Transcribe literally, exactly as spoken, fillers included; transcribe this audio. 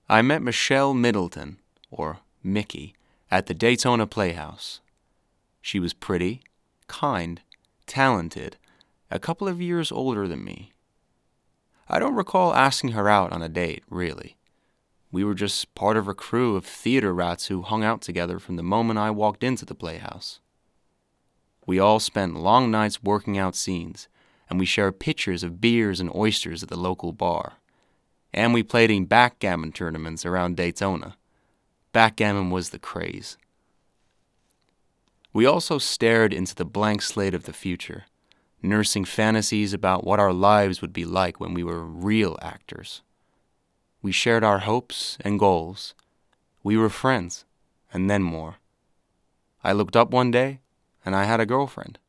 I met Michelle Middleton, or Mickey, at the Daytona Playhouse. She was pretty, kind, talented, a couple of years older than me. I don't recall asking her out on a date, really. We were just part of a crew of theater rats who hung out together from the moment I walked into the Playhouse. We all spent long nights working out scenes, and we shared pitchers of beers and oysters at the local bar. And we played in backgammon tournaments around Daytona. Backgammon was the craze. We also stared into the blank slate of the future, nursing fantasies about what our lives would be like when we were real actors. We shared our hopes and goals. We were friends, and then more. I looked up one day, and I had a girlfriend.